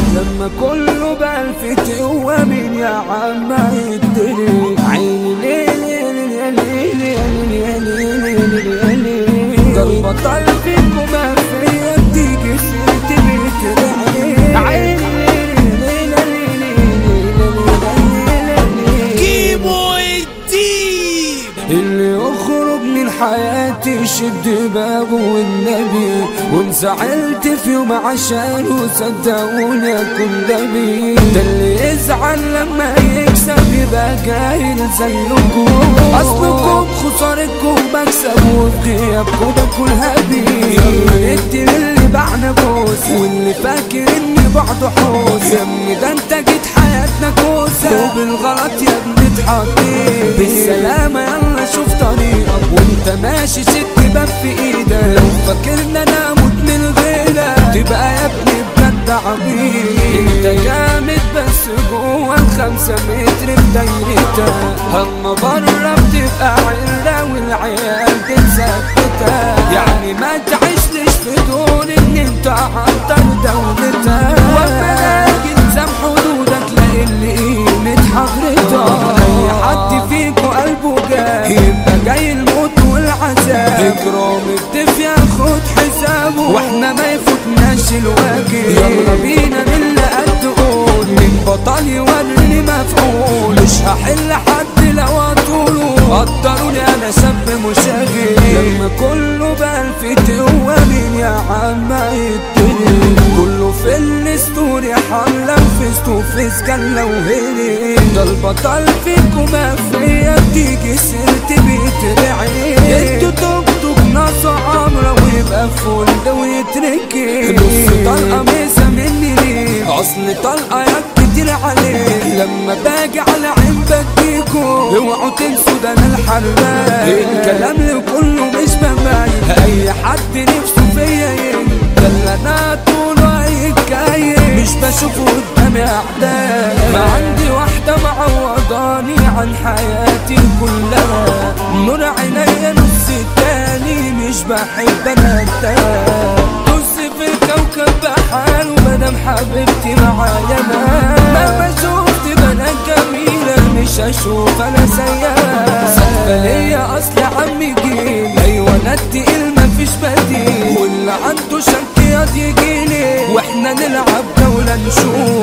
لما كله بألف تقوى مين يا عم هيدري عيني ده البطل فيكم ما فيا تيجي سيرتي بترعي عيني جيبوا الديب اللي يخرج من حياتي شد بابه والنبي وانزعلت في يوم عشانه صدقوني اكون نبي ده اللي يزعل لما يكسب يبقى جاهل زيكم اصلكم خسارتكم بكسب وفي غيابكم باكل هبي يلا ندي للي بعنا بوس واللي فاكر اني بعده حوس يا ابني ده انت جيت حياتنا كوسه وبالغلط يا ابني اتحطيت بالسلامه يلا شوف طريقك وانت ماشي ست باب في ايدك لو فاكرنا انا اموت من غيرك تبقى يا ابني بجد عبيط انت جامد بس جوه ال5 متر بدايرتك اما بره بتبقى عله والعيال تتثبتك يعني ما تعيشليش في دون ان انت عطر دولتك وما اجي الزم حدودك لا اللي قيمة حضرتك اي حد فيكو قلبه جاي يبقى جاي الموت والعذاب اكرام الضيف ياخد حسابه واحنا ما يفوتناش الواجب يلا بينا نلا قد قول من بطل يوريني مفعول مش هحل حد لو اطوله قدروني انا شاب مشاغب لما كله بألف تقوى مين يا عم هيدري كله في الستوري حملة وفيس تو فيس جلة وهيري ده البطل فيكم ما فيا تيجي سيرتي بيترعي انتوا توك ناس عمرة ويبقى فول ده ويتركي نص طلقة ميزة مني ليه اصل طلقة يا كتير عليه لما باجي على عين بديكوا اوعوا تنسوا ده انا الحراق الكلام لكله مش بمايل اي حد نفسه فيا يلا انا طول هيتكايل مش بشوفه قدامي اعداء ما عندي واحدة معوضاني عن حياتي كلها نور عينيا نص التاني مش بحب انا نص في الكوكب بحاله مادام حبيبتي معايا مهما شفت بنات جميلة مش هشوف انا زيها سقفة ليا اصل عمي جيل ايوه انا التقيل مفيش بديل واللي عنده شك يجيلي واحنا نلعب جولة نشوف